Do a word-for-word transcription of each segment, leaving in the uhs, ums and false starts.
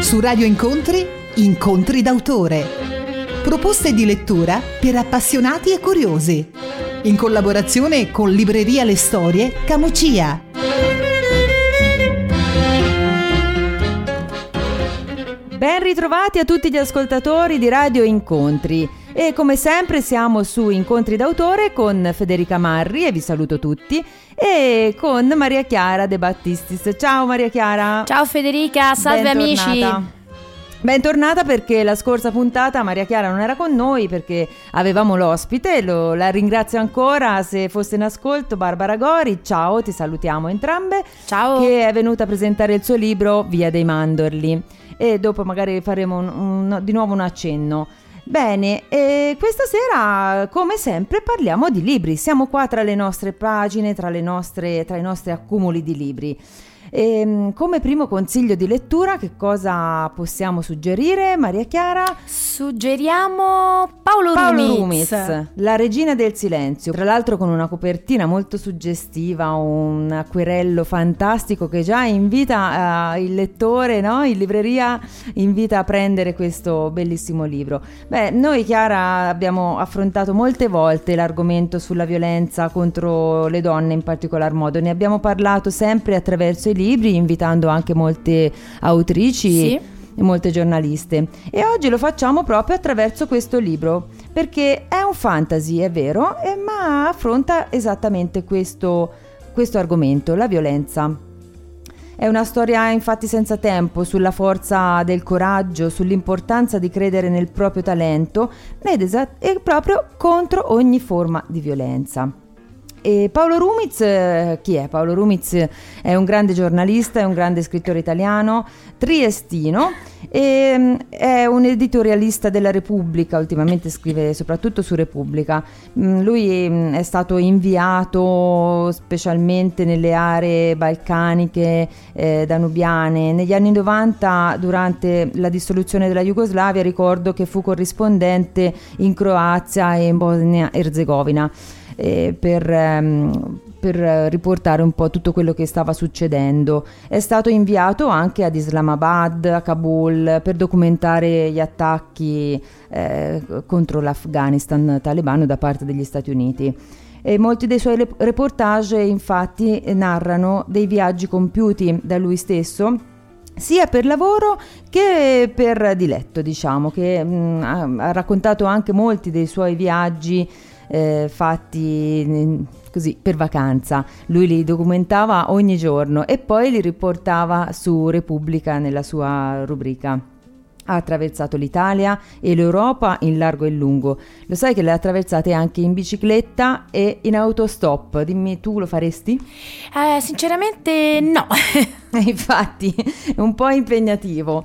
Su Radio Incontri, Incontri d'autore. Proposte di lettura per appassionati e curiosi. In collaborazione con Libreria Le Storie Camucia. Ben ritrovati a tutti gli ascoltatori di Radio Incontri. E come sempre siamo su Incontri d'autore con Federica Marri, e vi saluto tutti, e con Maria Chiara De Battistis. Ciao Maria Chiara. Ciao Federica, salve Bentornata. amici. Bentornata, perché la scorsa puntata Maria Chiara non era con noi perché avevamo l'ospite. Lo, la ringrazio ancora, se fosse in ascolto, Barbara Gori. Ciao, ti salutiamo entrambe. Ciao. Che è venuta a presentare il suo libro Via dei Mandorli, e dopo magari faremo un, un, di nuovo un accenno. Bene, e questa sera come sempre parliamo di libri. Siamo qua tra le nostre pagine, tra le nostre, tra i nostri accumuli di libri. E, come primo consiglio di lettura, che cosa possiamo suggerire, Maria Chiara? Suggeriamo Paolo, Paolo Rumiz. Rumiz, La regina del silenzio, tra l'altro con una copertina molto suggestiva, un acquerello fantastico che già invita uh, il lettore, no? In libreria invita a prendere questo bellissimo libro. Beh, noi Chiara abbiamo affrontato molte volte l'argomento sulla violenza contro le donne in particolar modo, ne abbiamo parlato sempre attraverso i libri, invitando anche molte autrici. Sì. E molte giornaliste, e oggi lo facciamo proprio attraverso questo libro, perché è un fantasy, è vero, eh, ma affronta esattamente questo, questo argomento, la violenza. È una storia infatti senza tempo sulla forza del coraggio, sull'importanza di credere nel proprio talento ed esat- e proprio contro ogni forma di violenza. E Paolo Rumiz, eh, chi è? Paolo Rumiz è un grande giornalista, è un grande scrittore italiano, triestino, e mh, è un editorialista della Repubblica, ultimamente scrive soprattutto su Repubblica. Mh, lui mh, è stato inviato specialmente nelle aree balcaniche, eh, danubiane. Negli anni novanta, durante la dissoluzione della Jugoslavia, ricordo che fu corrispondente in Croazia e in Bosnia-Erzegovina. Eh, per, ehm, per riportare un po' tutto quello che stava succedendo. È stato inviato anche ad Islamabad, a Kabul, per documentare gli attacchi eh, contro l'Afghanistan talebano da parte degli Stati Uniti. E molti dei suoi reportage infatti narrano dei viaggi compiuti da lui stesso, sia per lavoro che per diletto, diciamo, che mh, ha, ha raccontato anche molti dei suoi viaggi Eh, fatti così per vacanza. Lui li documentava ogni giorno e poi li riportava su Repubblica nella sua rubrica. Ha attraversato l'Italia e l'Europa in largo e in lungo. Lo sai che le ha attraversate anche in bicicletta e in autostop. Dimmi, tu lo faresti? Eh, sinceramente no. Infatti è un po' impegnativo.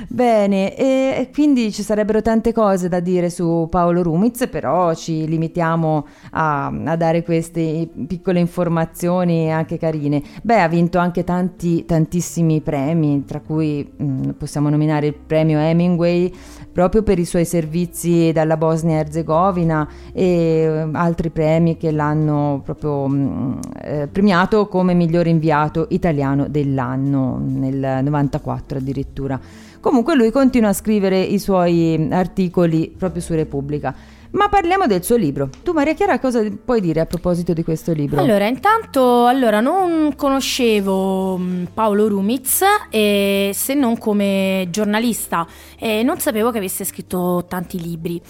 Bene, e quindi ci sarebbero tante cose da dire su Paolo Rumiz, però ci limitiamo a, a dare queste piccole informazioni anche carine. Beh, ha vinto anche tanti, tantissimi premi, tra cui mh, possiamo nominare il premio Hemingway, proprio per i suoi servizi dalla Bosnia-Erzegovina, e uh, altri premi che l'hanno proprio mh, eh, premiato come miglior inviato italiano dell'anno, nel novantaquattro addirittura. Comunque lui continua a scrivere i suoi articoli proprio su Repubblica. Ma parliamo del suo libro. Tu, Maria Chiara, cosa puoi dire a proposito di questo libro? Allora, intanto, allora, non conoscevo Paolo Rumiz, eh, se non come giornalista, eh, non sapevo che avesse scritto tanti libri.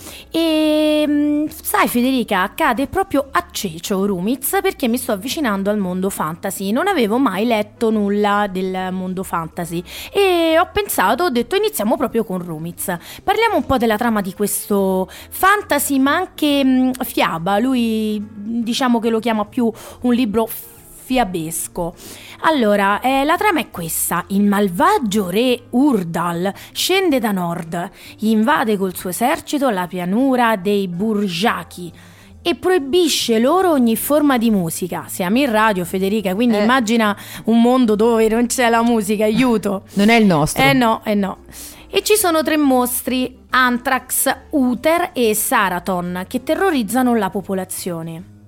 E sai Federica, accade proprio a cecio Rumiz, perché mi sto avvicinando al mondo fantasy. Non avevo mai letto nulla del mondo fantasy e ho pensato, ho detto, iniziamo proprio con Rumiz. Parliamo un po' della trama di questo fantasy, ma anche mh, fiaba. Lui diciamo che lo chiama più un libro fiabesco. Allora, eh, la trama è questa: il malvagio re Urdal scende da nord, invade col suo esercito la pianura dei Burjaki e proibisce loro ogni forma di musica. Siamo in radio, Federica, quindi eh. immagina un mondo dove non c'è la musica, aiuto. Non è il nostro. Eh no, eh no. E ci sono tre mostri, Anthrax, Uther e Sarathon, che terrorizzano la popolazione.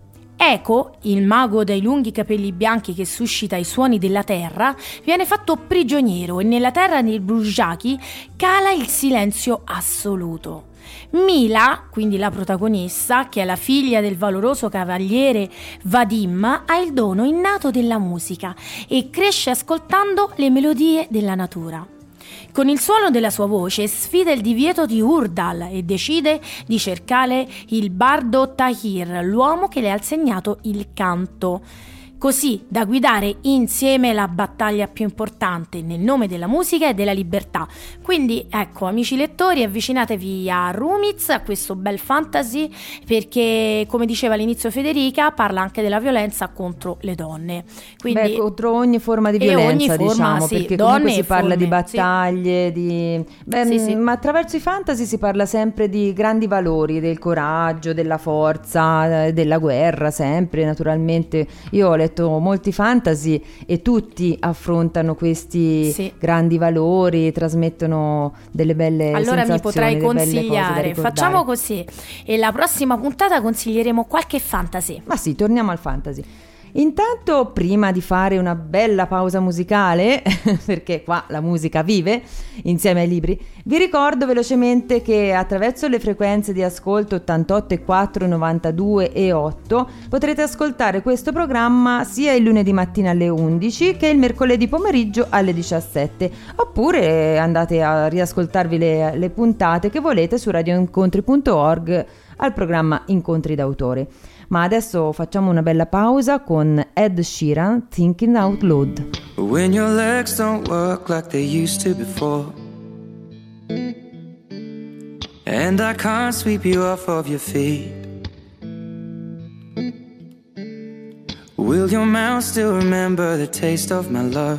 Eco, il mago dai lunghi capelli bianchi che suscita i suoni della terra, viene fatto prigioniero e nella terra dei Brujaki cala il silenzio assoluto. Mila, quindi la protagonista, che è la figlia del valoroso cavaliere Vadim, ha il dono innato della musica e cresce ascoltando le melodie della natura. Con il suono della sua voce sfida il divieto di Urdal e decide di cercare il bardo Tahir, l'uomo che le ha insegnato il canto, così da guidare insieme la battaglia più importante nel nome della musica e della libertà. Quindi ecco, amici lettori, avvicinatevi a Rumiz, a questo bel fantasy, perché come diceva all'inizio Federica, parla anche della violenza contro le donne. Quindi, Beh, contro ogni forma di violenza, forma, diciamo, sì, perché donne comunque si e parla forme, di battaglie, sì. di... Beh, Sì, sì. ma attraverso i fantasy si parla sempre di grandi valori, del coraggio, della forza, eh, della guerra, sempre, naturalmente. Io ho letto molti fantasy e tutti affrontano questi sì. grandi valori, trasmettono delle belle allora sensazioni, mi potrai delle belle cose da consigliare, ricordare. facciamo così, e la prossima puntata consiglieremo qualche fantasy. Ma sì, torniamo al fantasy. Intanto, prima di fare una bella pausa musicale, perché qua la musica vive insieme ai libri, vi ricordo velocemente che attraverso le frequenze di ascolto ottantotto e quattro, novantadue e otto potrete ascoltare questo programma sia il lunedì mattina alle undici che il mercoledì pomeriggio alle diciassette, oppure andate a riascoltarvi le, le puntate che volete su radioincontri punto org al programma Incontri d'autore. Ma adesso facciamo una bella pausa con Ed Sheeran, Thinking Out Loud. When your legs don't work like they used to before, and I can't sweep you off of your feet, will your mouth still remember the taste of my love?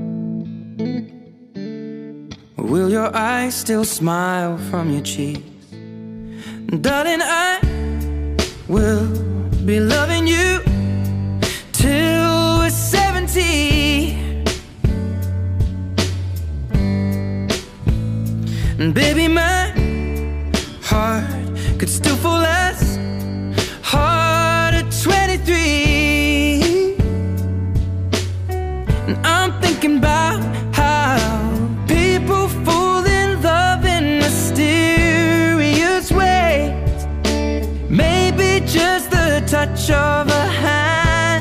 Will your eyes still smile from your cheeks? Darling, I will be loving you till we're seventy. And baby, my heart could still fall as hard at twenty-three. And I'm thinking about how people fall in love in mysterious ways. Maybe just the touch of a hand.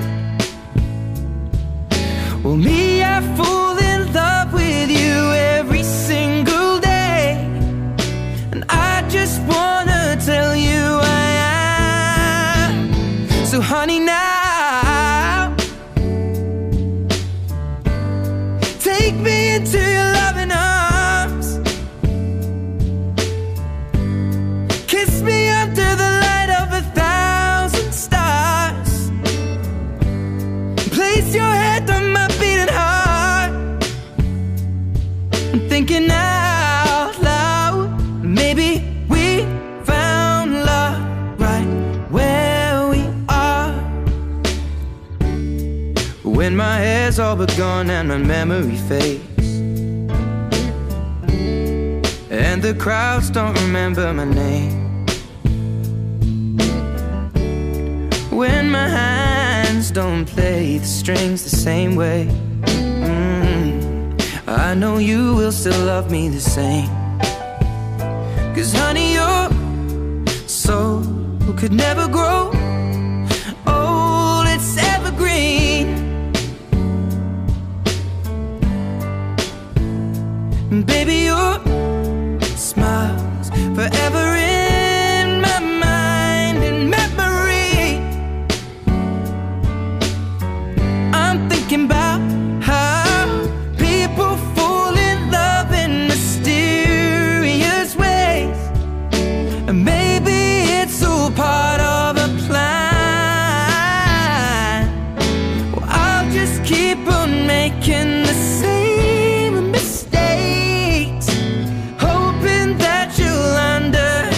Well, me, I fall in love with you every single day, and I just wanna tell you I am. So honey, now take me into your loving arms, kiss me under the light of a thousand stars, place your head on my beating heart. I'm thinking out loud, maybe we found love right where we are. When my hair's all but gone and my memory fades, and the crowds don't remember my name, when my hands don't play the strings the same way, mm, I know you will still love me the same. 'Cause honey, your soul could never grow old, it's evergreen. Baby, your smile's forever in my mind and memory. I'm thinking about how people fall in love in mysterious ways, and maybe it's all part of a plan. Well, I'll just keep on making the same mistakes, hoping that you'll understand.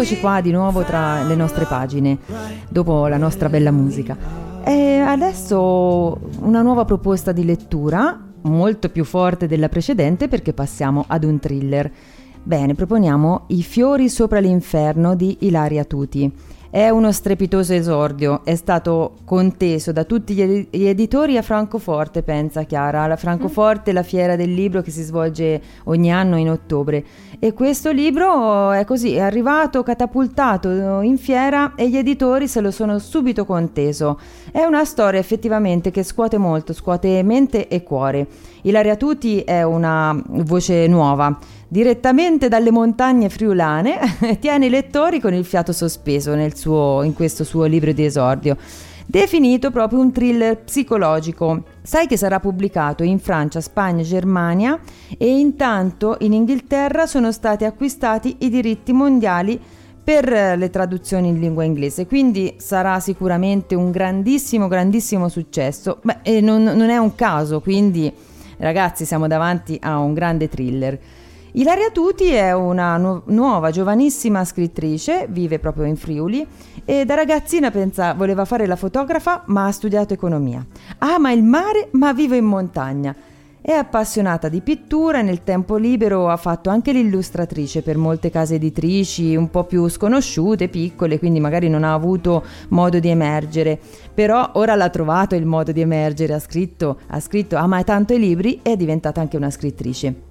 eccoci qua di nuovo tra le nostre pagine, dopo la nostra bella musica. E adesso una nuova proposta di lettura, molto più forte della precedente perché passiamo ad un thriller. Bene, proponiamo I fiori sopra l'inferno di Ilaria Tuti. È uno strepitoso esordio, è stato conteso da tutti gli, ed- gli editori a Francoforte, pensa Chiara, la Francoforte è la fiera del libro che si svolge ogni anno in ottobre, e questo libro è così, è arrivato catapultato in fiera e gli editori se lo sono subito conteso. È una storia effettivamente che scuote molto, scuote mente e cuore. Ilaria Tuti è una voce nuova, direttamente dalle montagne friulane, tiene i lettori con il fiato sospeso nel suo, in questo suo libro di esordio, definito proprio un thriller psicologico. Sai che sarà pubblicato in Francia, Spagna, Germania, e intanto in Inghilterra sono stati acquistati i diritti mondiali per le traduzioni in lingua inglese, quindi sarà sicuramente un grandissimo, grandissimo successo. Beh, e non, non è un caso, quindi ragazzi siamo davanti a un grande thriller. Ilaria Tuti è una nu- nuova, giovanissima scrittrice, vive proprio in Friuli e da ragazzina pensa voleva fare la fotografa ma ha studiato economia. Ama il mare ma vive in montagna. È appassionata di pittura e nel tempo libero ha fatto anche l'illustratrice per molte case editrici un po' più sconosciute, piccole, quindi magari non ha avuto modo di emergere. Però ora l'ha trovato il modo di emergere, ha scritto, ha scritto, ama tanto i libri e è diventata anche una scrittrice.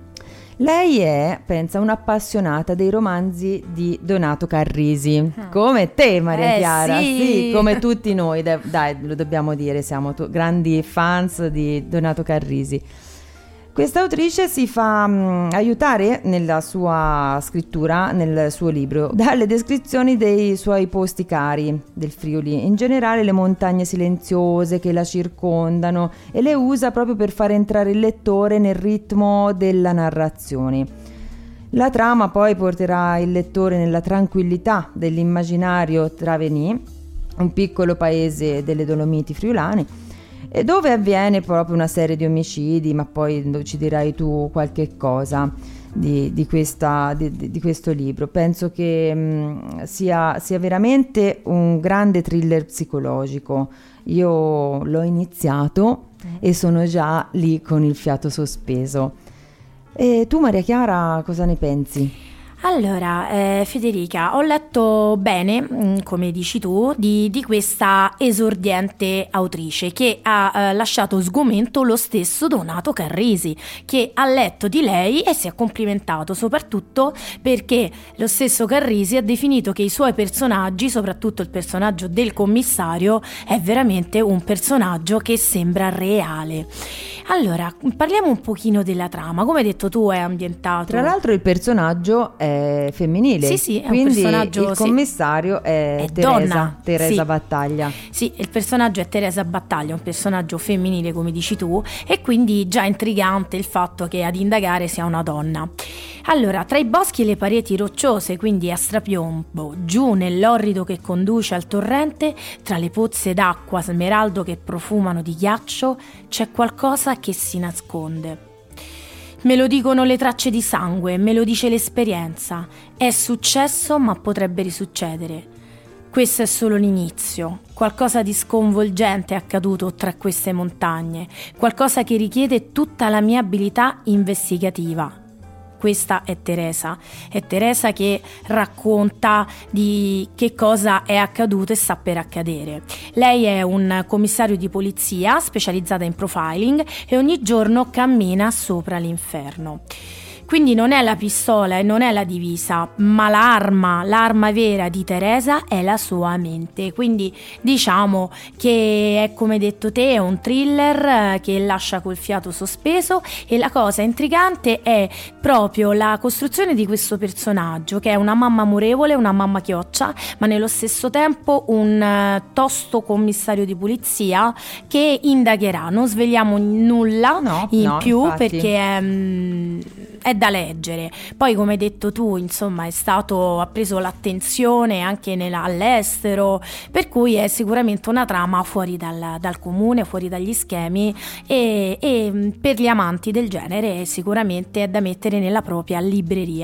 Lei è, pensa, un'appassionata dei romanzi di Donato Carrisi, come te Maria eh, Chiara, sì. sì, come tutti noi, dai, dai lo dobbiamo dire, siamo tu- grandi fans di Donato Carrisi. Questa autrice si fa mh, aiutare nella sua scrittura, nel suo libro, dalle descrizioni dei suoi posti cari del Friuli, in generale le montagne silenziose che la circondano, e le usa proprio per far entrare il lettore nel ritmo della narrazione. La trama poi porterà il lettore nella tranquillità dell'immaginario Travení, un piccolo paese delle Dolomiti friulane, e dove avviene proprio una serie di omicidi, ma poi ci dirai tu qualche cosa di, di, questa, di, di questo libro. Penso che mh, sia, sia veramente un grande thriller psicologico. Io l'ho iniziato e sono già lì con il fiato sospeso. E tu Maria Chiara cosa ne pensi? Allora, eh, Federica, ho letto bene, mh, come dici tu, di, di questa esordiente autrice che ha eh, lasciato sgomento lo stesso Donato Carrisi, che ha letto di lei e si è complimentato, soprattutto perché lo stesso Carrisi ha definito che i suoi personaggi, soprattutto il personaggio del commissario, è veramente un personaggio che sembra reale. Allora, parliamo un pochino della trama. Come hai detto tu, è ambientato... Tra l'altro il personaggio è femminile, sì, sì, è quindi un personaggio, il sì. commissario è, È Teresa, donna, Teresa sì. Battaglia. Sì, il personaggio è Teresa Battaglia, un personaggio femminile come dici tu, e quindi già intrigante il fatto che ad indagare sia una donna. Allora, tra i boschi e le pareti rocciose, quindi a strapiombo, giù nell'orrido che conduce al torrente, tra le pozze d'acqua smeraldo che profumano di ghiaccio, c'è qualcosa che si nasconde. Me lo dicono le tracce di sangue, me lo dice l'esperienza. È successo, ma potrebbe risuccedere. Questo è solo l'inizio. Qualcosa di sconvolgente è accaduto tra queste montagne, qualcosa che richiede tutta la mia abilità investigativa. Questa è Teresa, è Teresa che racconta di che cosa è accaduto e sta per accadere. Lei è un commissario di polizia specializzata in profiling e ogni giorno cammina sopra l'inferno. Quindi non è la pistola e non è la divisa, ma l'arma, l'arma vera di Teresa è la sua mente. Quindi diciamo che è, come detto te, è un thriller che lascia col fiato sospeso, e la cosa intrigante è proprio la costruzione di questo personaggio, che è una mamma amorevole, una mamma chioccia, ma nello stesso tempo un tosto commissario di polizia che indagherà. Non svegliamo nulla no, in no, più infatti. perché è, è da leggere. Poi, come hai detto tu, insomma, è stato ha preso l'attenzione anche nella, all'estero, per cui è sicuramente una trama fuori dal, dal comune, fuori dagli schemi, e, e per gli amanti del genere sicuramente è da mettere nella propria libreria.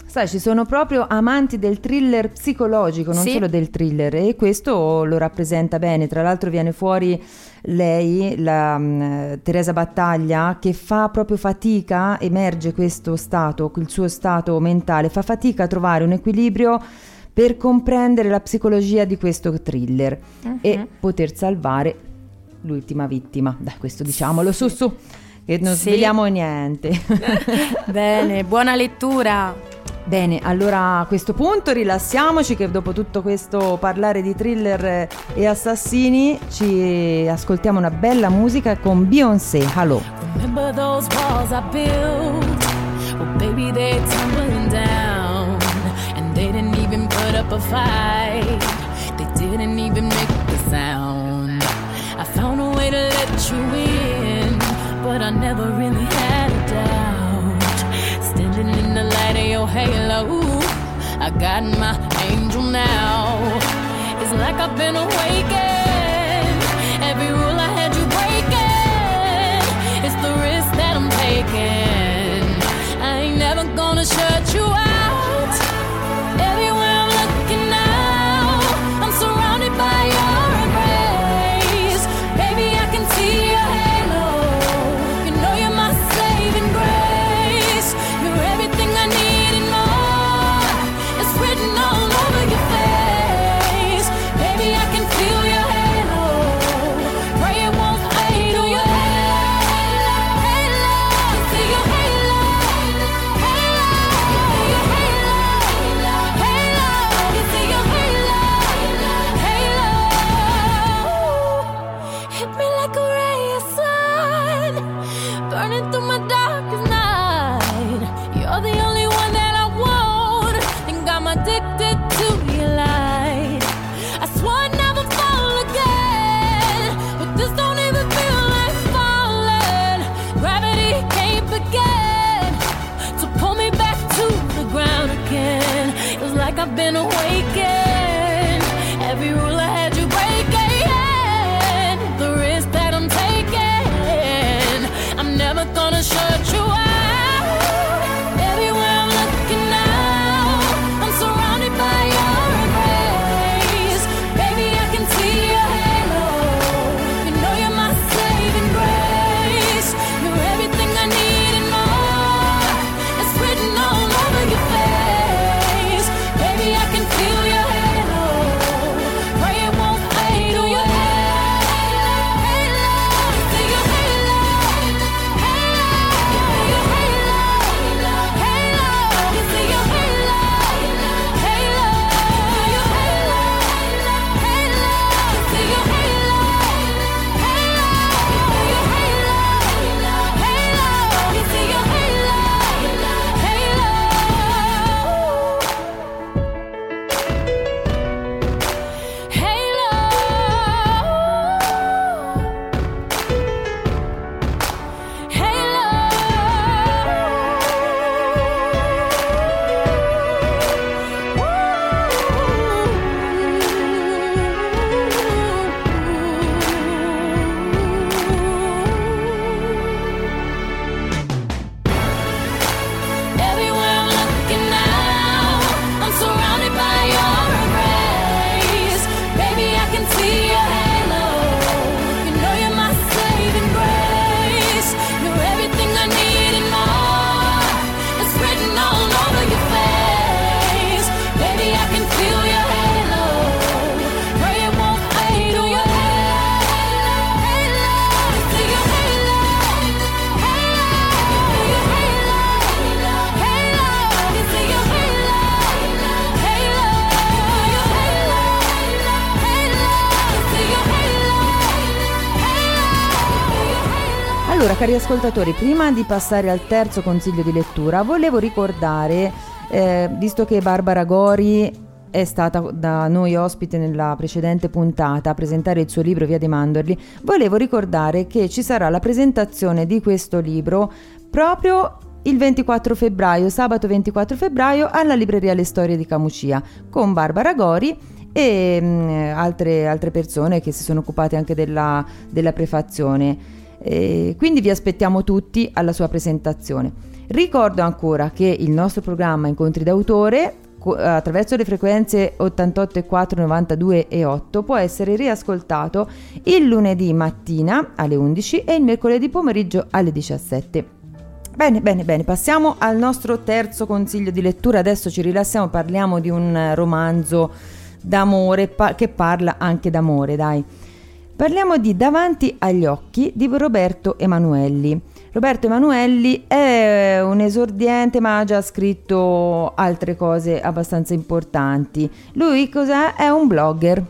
Sai, ci sono proprio amanti del thriller psicologico, non sì. solo del thriller, e questo lo rappresenta bene. Tra l'altro viene fuori lei, la um, Teresa Battaglia, che fa proprio fatica, emerge questo stato, il suo stato mentale, fa fatica a trovare un equilibrio per comprendere la psicologia di questo thriller uh-huh. e poter salvare l'ultima vittima. Dai, questo diciamolo sì. su su, che non sì. sveliamo niente. Bene, buona lettura. Bene, allora a questo punto rilassiamoci, che dopo tutto questo parlare di thriller e assassini ci ascoltiamo una bella musica con Beyoncé. Hello. Remember those walls I built? Well, baby, they're tumbling down, and they didn't even put up a fight. They didn't even make a sound. I found a way to let you in, but I never really had a doubt. Standing in the light of your halo, I got my angel now. It's like I've been awakened. Every rule I had you breaking. It's the risk that I'm taking. I ain't never gonna shut you out. Everywhere I'm looking now, I'm surrounded by your embrace. Baby, I can see your halo. You know you're my saving grace. You're everything I need and more. It's written all over your face. Baby, I can feel your halo. Pray it won't fade. Oh, your halo, halo. See your halo, halo. Your halo, halo. You see your halo, halo. Hit me like a ray of sun, burning through my darkest night. You're the only one that I want, and got me addicted to your light. I swore I'd never fall again, but this don't even feel like falling. Gravity can't begin to pull me back to the ground again. It's like I've been awakened. Every rule I had you breaking, the risk that I'm taking. I'm never gonna shut you out. Everywhere I'm looking now, I'm surrounded by your embrace. Baby, I can see your halo. You know you're my saving grace. You're everything I need and more. It's written all over your face. Baby, I can feel your halo. Pray it won't fade. Oh, your halo, halo. See your halo, halo. Your halo, halo. You see your halo, halo. Your halo, halo. You see your halo, halo. Your halo, halo. You see your halo, everywhere I'm looking now, I'm surrounded by your embrace. Baby, I can see your halo. You know you're my saving grace. You're everything I need and more. It's written all over your face. Baby, I can feel your halo. Pray it won't fade. Oh, your halo, halo. See your halo, halo. Your halo, halo. You see your halo, halo. Your halo, halo. You see your halo, halo. Allora, cari ascoltatori, prima di passare al terzo consiglio di lettura, volevo ricordare, eh, visto che Barbara Gori è stata da noi ospite nella precedente puntata a presentare il suo libro Via dei Mandorli, volevo ricordare che ci sarà la presentazione di questo libro proprio il ventiquattro febbraio, sabato ventiquattro febbraio, alla libreria Le Storie di Camucia, con Barbara Gori e mh, altre, altre persone che si sono occupate anche della, della prefazione. E quindi vi aspettiamo tutti alla sua presentazione. Ricordo ancora che il nostro programma Incontri d'autore attraverso le frequenze ottantotto e quattro, novantadue e otto può essere riascoltato il lunedì mattina alle undici e il mercoledì pomeriggio alle diciassette. Bene, bene, bene, passiamo al nostro terzo consiglio di lettura. Adesso ci rilassiamo, parliamo di un romanzo d'amore pa- che parla anche d'amore, dai. Parliamo di Davanti agli occhi di Roberto Emanuelli. Roberto Emanuelli è un esordiente, ma ha già scritto altre cose abbastanza importanti. Lui cos'è? È un blogger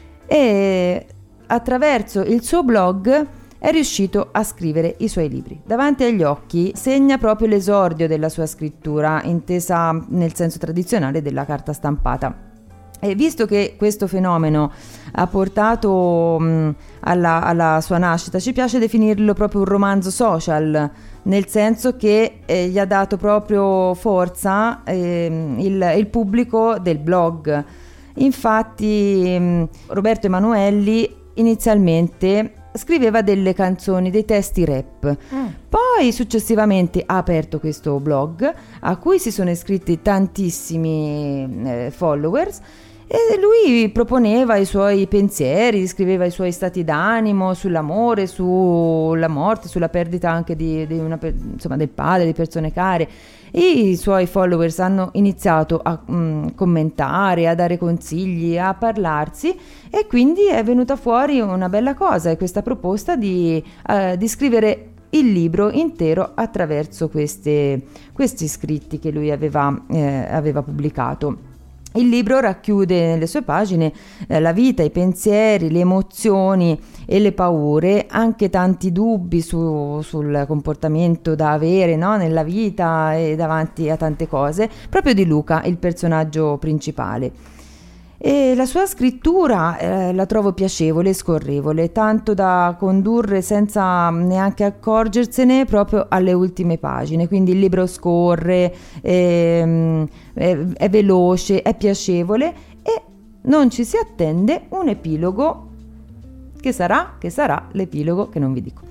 e attraverso il suo blog è riuscito a scrivere i suoi libri. Davanti agli occhi segna proprio l'esordio della sua scrittura, intesa nel senso tradizionale della carta stampata. E visto che questo fenomeno ha portato mh, alla, alla sua nascita, ci piace definirlo proprio un romanzo social, nel senso che eh, gli ha dato proprio forza eh, il, il pubblico del blog. Infatti mh, Roberto Emanuelli inizialmente scriveva delle canzoni, dei testi rap. Mm. Poi successivamente ha aperto questo blog a cui si sono iscritti tantissimi eh, followers. E lui proponeva i suoi pensieri, scriveva i suoi stati d'animo sull'amore, sulla morte, sulla perdita anche di, di una, insomma, del padre, di persone care. E i suoi followers hanno iniziato a mh, commentare, a dare consigli, a parlarsi, e quindi è venuta fuori una bella cosa, questa proposta di, uh, di scrivere il libro intero attraverso queste, questi scritti che lui aveva, eh, aveva pubblicato. Il libro racchiude nelle sue pagine eh, la vita, i pensieri, le emozioni e le paure, anche tanti dubbi su, sul comportamento da avere, no? Nella vita e davanti a tante cose, proprio di Luca, il personaggio principale. E la sua scrittura eh, la trovo piacevole e scorrevole, tanto da condurre senza neanche accorgersene proprio alle ultime pagine. Quindi il libro scorre, è, è, è veloce, è piacevole e non ci si attende un epilogo che sarà, che sarà l'epilogo che non vi dico.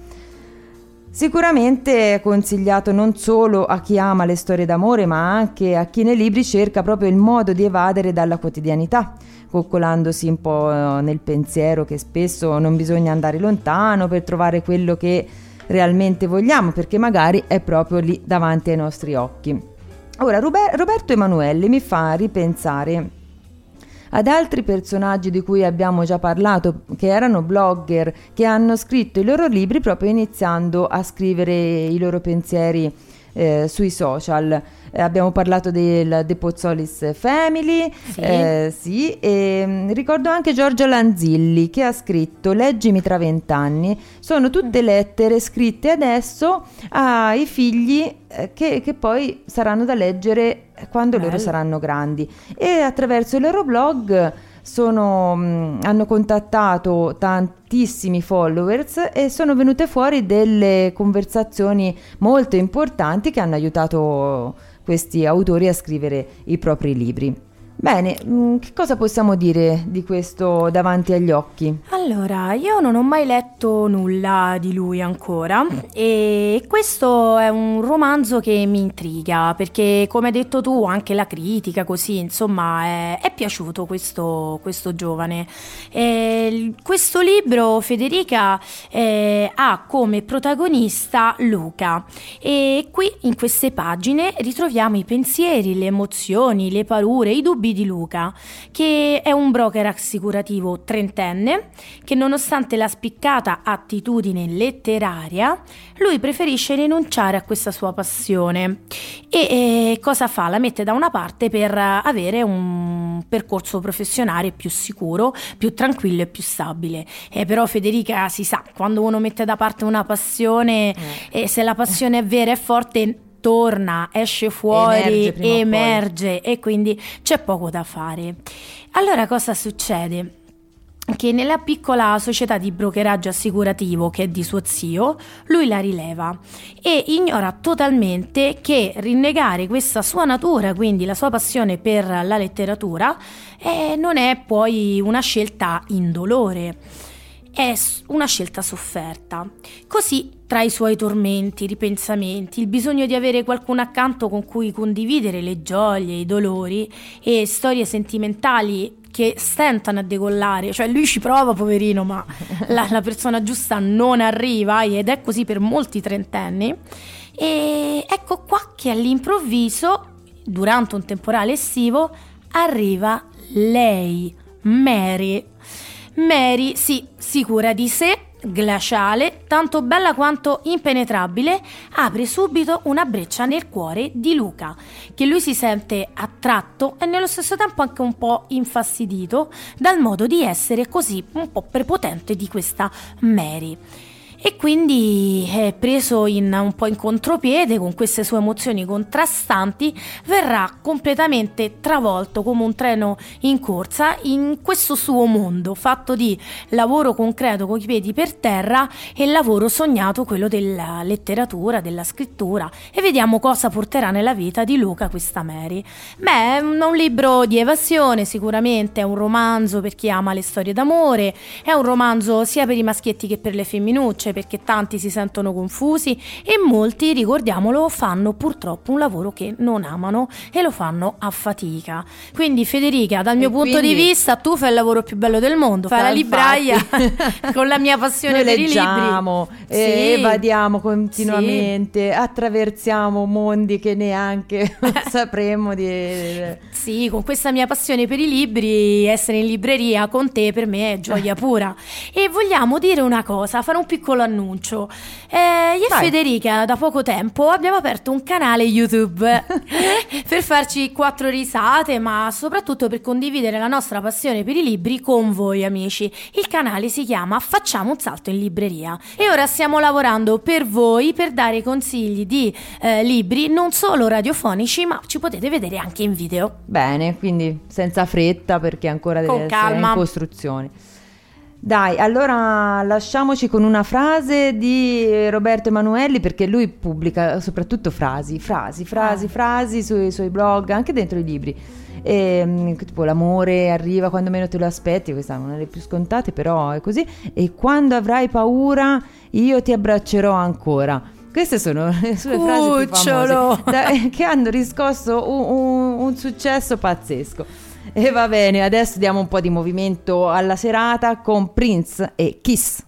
Sicuramente è consigliato non solo a chi ama le storie d'amore, ma anche a chi nei libri cerca proprio il modo di evadere dalla quotidianità, coccolandosi un po' nel pensiero che spesso non bisogna andare lontano per trovare quello che realmente vogliamo, perché magari è proprio lì davanti ai nostri occhi. Ora, Roberto Emanuelli mi fa ripensare ad altri personaggi di cui abbiamo già parlato, che erano blogger, che hanno scritto i loro libri proprio iniziando a scrivere i loro pensieri eh, sui social. Eh, abbiamo parlato del De Pozzolis Family, sì, eh, sì e mh, ricordo anche Giorgia Lanzilli, che ha scritto Leggimi tra vent'anni. Sono tutte lettere scritte adesso ai figli eh, che, che poi saranno da leggere quando Bello. loro saranno grandi, e attraverso il loro blog sono, mh, hanno contattato tantissimi followers e sono venute fuori delle conversazioni molto importanti che hanno aiutato questi autori a scrivere i propri libri. Bene, che cosa possiamo dire di questo Davanti agli occhi? Allora, io non ho mai letto nulla di lui ancora e questo è un romanzo che mi intriga perché, come hai detto tu, anche la critica così, insomma, è, è piaciuto questo, questo giovane. E questo libro, Federica, eh, ha come protagonista Luca e qui in queste pagine ritroviamo i pensieri, le emozioni, le paure, i dubbi di Luca, che è un broker assicurativo trentenne che, nonostante la spiccata attitudine letteraria, lui preferisce rinunciare a questa sua passione e, e cosa fa? La mette da una parte per avere un percorso professionale più sicuro, più tranquillo e più stabile. E però, Federica, si sa, quando uno mette da parte una passione, eh. e se la passione è vera e forte, torna, esce fuori, emerge, emerge e quindi c'è poco da fare. Allora cosa succede? Che nella piccola società di brokeraggio assicurativo che è di suo zio, lui la rileva e ignora totalmente che rinnegare questa sua natura, quindi la sua passione per la letteratura, eh, non è poi una scelta indolore. è una scelta sofferta. Così, tra i suoi tormenti, ripensamenti, il bisogno di avere qualcuno accanto con cui condividere le gioie, i dolori e storie sentimentali che stentano a decollare, cioè lui ci prova, poverino, ma la, la persona giusta non arriva, ed è così per molti trentenni. E ecco qua che all'improvviso, durante un temporale estivo, arriva lei, Mary. Mary, sì, sicura di sé, glaciale, tanto bella quanto impenetrabile, apre subito una breccia nel cuore di Luca, che lui si sente attratto e nello stesso tempo anche un po' infastidito dal modo di essere così un po' prepotente di questa Mary. E quindi, eh, preso in un po' in contropiede con queste sue emozioni contrastanti, verrà completamente travolto come un treno in corsa in questo suo mondo fatto di lavoro concreto con i piedi per terra e lavoro sognato, quello della letteratura, della scrittura. E vediamo cosa porterà nella vita di Luca questa Mary. Beh, è un libro di evasione, sicuramente è un romanzo per chi ama le storie d'amore, è un romanzo sia per i maschietti che per le femminucce, perché tanti si sentono confusi e molti, ricordiamolo, fanno purtroppo un lavoro che non amano e lo fanno a fatica. Quindi Federica, dal mio e punto quindi... di vista, tu fai il lavoro più bello del mondo, fai la libraia con la mia passione noi per leggiamo, i libri, e sì, evadiamo continuamente, sì, attraversiamo mondi che neanche sapremmo di... Sì, con questa mia passione per i libri, essere in libreria con te per me è gioia pura. E vogliamo dire una cosa, fare un piccolo annuncio. Eh, io e Vai. Federica da poco tempo abbiamo aperto un canale YouTube per farci quattro risate, ma soprattutto per condividere la nostra passione per i libri con voi amici. Il canale si chiama Facciamo un salto in libreria e ora stiamo lavorando per voi per dare consigli di eh, libri non solo radiofonici, ma ci potete vedere anche in video. Bene, quindi senza fretta, perché ancora deve Con essere calma. in costruzione. Dai, allora lasciamoci con una frase di Roberto Emanuelli, perché lui pubblica soprattutto frasi, frasi, frasi, Ah. frasi sui suoi blog, anche dentro i libri. E, tipo l'amore arriva quando meno te lo aspetti, questa è una delle più scontate, però è così. E quando avrai paura io ti abbraccerò ancora. Queste sono le sue frasi più Cucciolo. famose, da- che hanno riscosso un, un- un successo pazzesco. E va bene, adesso diamo un po' di movimento alla serata con Prince e Kiss.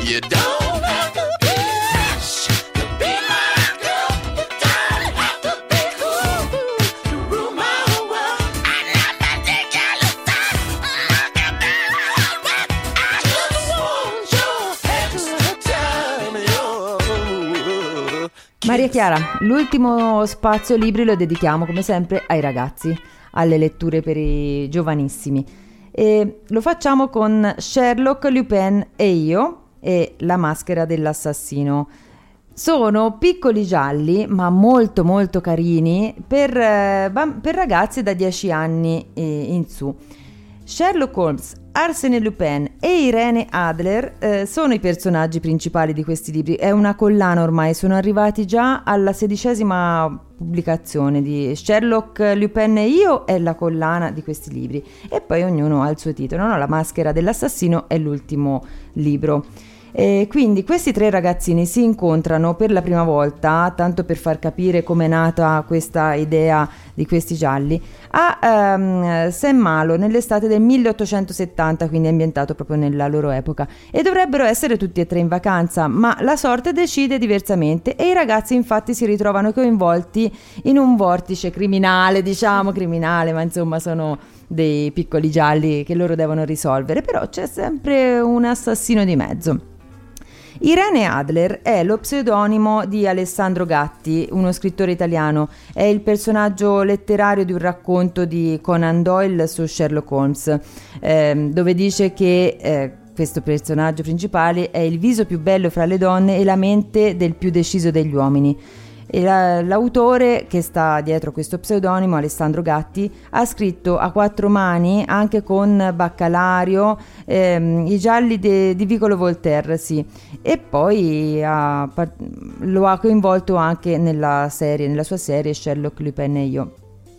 You don't have to be rich to be my girl. You don't have to be cool to rule my whole world. I never take your listen. Look at me, I just want your extra time. Maria Chiara, l'ultimo spazio libri lo dedichiamo come sempre ai ragazzi, alle letture per i giovanissimi. E lo facciamo con Sherlock, Lupin e io e La maschera dell'assassino. Sono piccoli gialli ma molto molto carini per, eh, per ragazzi da dieci anni eh, in su. Sherlock Holmes, Arsène Lupin e Irene Adler eh, sono i personaggi principali di questi libri. È una collana ormai, sono arrivati già alla sedicesima pubblicazione di Sherlock, Lupin e io è la collana di questi libri e poi ognuno ha il suo titolo, no? La maschera dell'assassino è l'ultimo libro. E quindi questi tre ragazzini si incontrano per la prima volta, tanto per far capire com'è nata questa idea di questi gialli, a um, Saint Malo nell'estate del milleottocentosettanta, quindi ambientato proprio nella loro epoca, e dovrebbero essere tutti e tre in vacanza, ma la sorte decide diversamente e i ragazzi infatti si ritrovano coinvolti in un vortice criminale, diciamo criminale, ma insomma sono dei piccoli gialli che loro devono risolvere, però c'è sempre un assassino di mezzo. Irene Adler è lo pseudonimo di Alessandro Gatti, uno scrittore italiano. È il personaggio letterario di un racconto di Conan Doyle su Sherlock Holmes, eh, dove dice che eh, questo personaggio principale è il viso più bello fra le donne e la mente del più deciso degli uomini. E la, l'autore che sta dietro questo pseudonimo, Alessandro Gatti, ha scritto a quattro mani anche con Baccalario, ehm, i gialli de, di Vicolo Voltaire, sì, e poi ha, lo ha coinvolto anche nella serie, nella sua serie Sherlock, Lupin e io.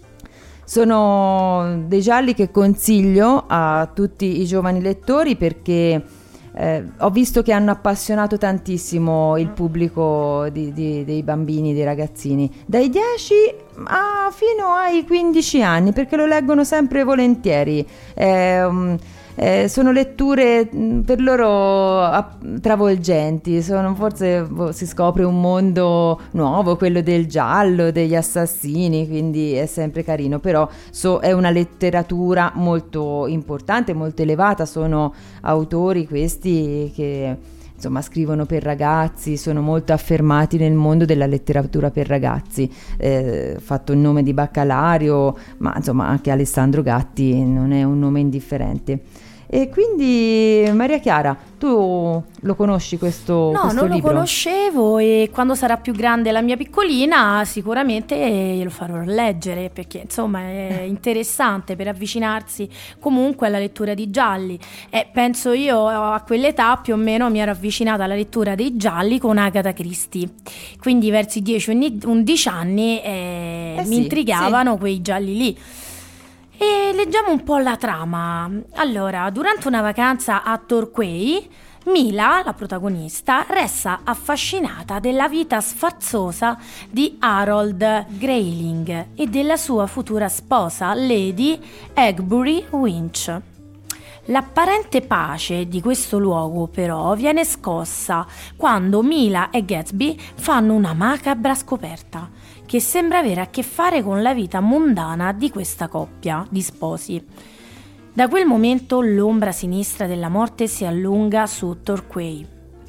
Sono dei gialli che consiglio a tutti i giovani lettori perché Eh, ho visto che hanno appassionato tantissimo il pubblico di, di, dei bambini, dei ragazzini, dai dieci a, fino ai quindici anni, perché lo leggono sempre volentieri. Eh, um, eh, sono letture per loro app- travolgenti, sono, forse boh, si scopre un mondo nuovo, quello del giallo, degli assassini, quindi è sempre carino, però so, è una letteratura molto importante, molto elevata, sono autori questi che insomma scrivono per ragazzi, sono molto affermati nel mondo della letteratura per ragazzi, eh, fatto il nome di Baccalario, ma insomma anche Alessandro Gatti non è un nome indifferente. E quindi Maria Chiara, tu lo conosci questo, no, questo non libro? lo conoscevo e quando sarà più grande la mia piccolina sicuramente glielo farò leggere, perché insomma è interessante per avvicinarsi comunque alla lettura di gialli. E penso io a quell'età più o meno mi ero avvicinata alla lettura dei gialli con Agatha Christie, quindi verso i dieci undici anni eh, eh mi sì, intrigavano sì. quei gialli lì. E leggiamo un po' la trama. Allora, durante una vacanza a Torquay, Mila, la protagonista, resta affascinata della vita sfarzosa di Harold Grayling e della sua futura sposa, Lady Egbury Winch. L'apparente pace di questo luogo però viene scossa quando Mila e Gatsby fanno una macabra scoperta che sembra avere a che fare con la vita mondana di questa coppia di sposi. Da quel momento l'ombra sinistra della morte si allunga su Torquay.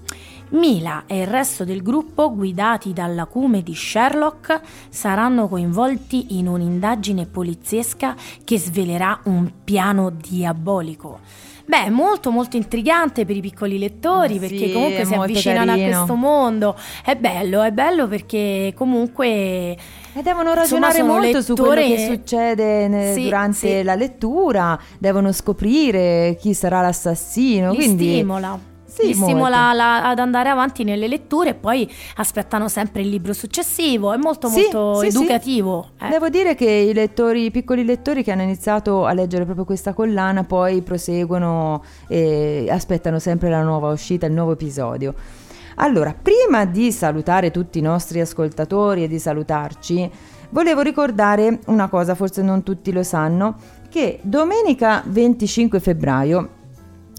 Mila e il resto del gruppo, guidati dall'acume di Sherlock, saranno coinvolti in un'indagine poliziesca che svelerà un piano diabolico. Beh, molto molto intrigante per i piccoli lettori, sì, perché comunque si avvicinano carino. a questo mondo. È bello, è bello perché comunque E devono ragionare insomma, molto su quello lettori- che succede ne- Sì, durante sì. la lettura, devono scoprire chi sarà l'assassino, li quindi stimola. Sì, li stimola molto. la- ad andare avanti nelle letture e poi aspettano sempre il libro successivo. È molto Sì, molto sì, sì. educativo. eh. Devo dire che i lettori, i piccoli lettori che hanno iniziato a leggere proprio questa collana poi proseguono e aspettano sempre la nuova uscita, il nuovo episodio. Allora, prima di salutare tutti i nostri ascoltatori e di salutarci, volevo ricordare una cosa, forse non tutti lo sanno, che domenica venticinque febbraio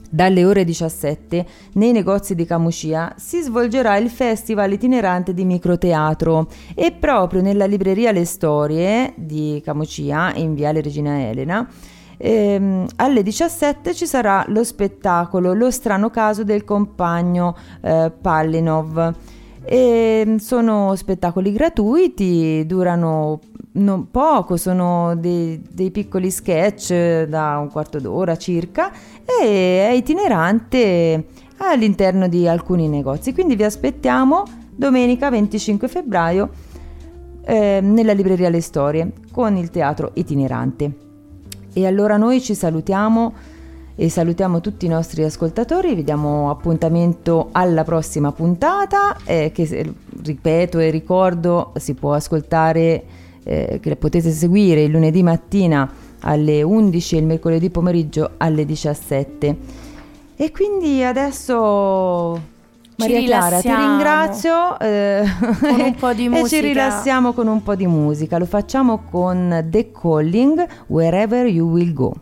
Dalle ore diciassette nei negozi di Camucia si svolgerà il festival itinerante di microteatro e proprio nella libreria Le Storie di Camucia, in Viale Regina Elena, ehm, alle diciassette ci sarà lo spettacolo Lo strano caso del compagno eh, Pallinov. E sono spettacoli gratuiti, durano non poco, sono dei, dei piccoli sketch da un quarto d'ora circa e è itinerante all'interno di alcuni negozi, quindi vi aspettiamo domenica venticinque febbraio eh, nella libreria Le Storie con il teatro itinerante. E allora noi ci salutiamo e salutiamo tutti i nostri ascoltatori, vi diamo appuntamento alla prossima puntata eh, che, ripeto e ricordo, si può ascoltare, eh, che potete seguire il lunedì mattina alle undici e il mercoledì pomeriggio alle diciassette. E quindi adesso Maria Clara ti ringrazio eh, con un po' di musica e ci rilassiamo con un po' di musica. Lo facciamo con The Calling, Wherever You Will Go.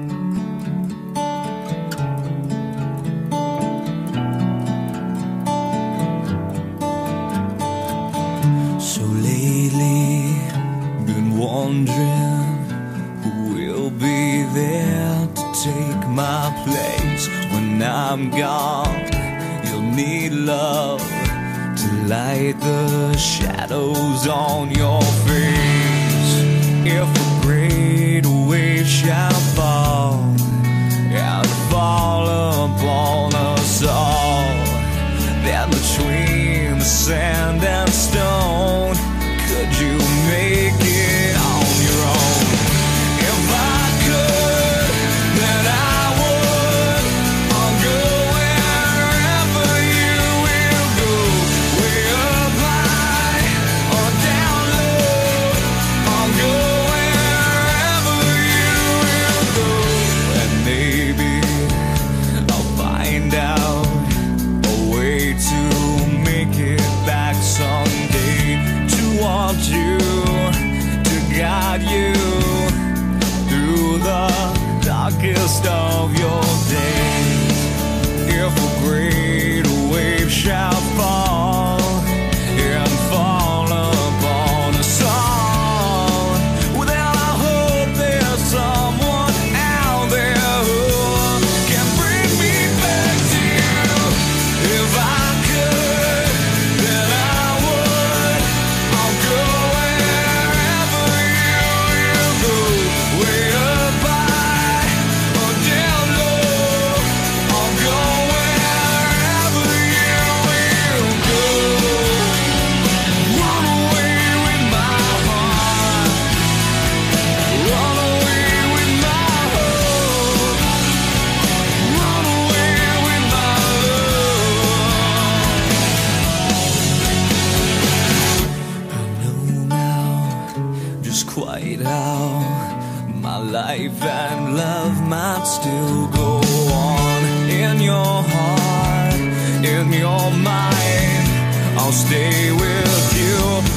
Wondering who will be there to take my place when I'm gone. You'll need love to light the shadows on your face. If a great wave shall fall and fall upon us all, then between the sand and stone, could you make it on your own? If I could, then I would. I'll go wherever you will go, way up high or down low. I'll go wherever you will go, and maybe I'll find out a way to make it back someday, to want you, to guide you through the darkest of your days. If a great wave shall fall and fall upon us all, well then I hope there's someone out there who can bring me back to you. If I could, then I would. I'll go wherever you will go, way up high or down low. I'll go wherever you will go. Run away with my heart, run away with my hope, run away with my love. I know now just quite how my life and love might still go on. In your heart, in your mind, I'll stay with you.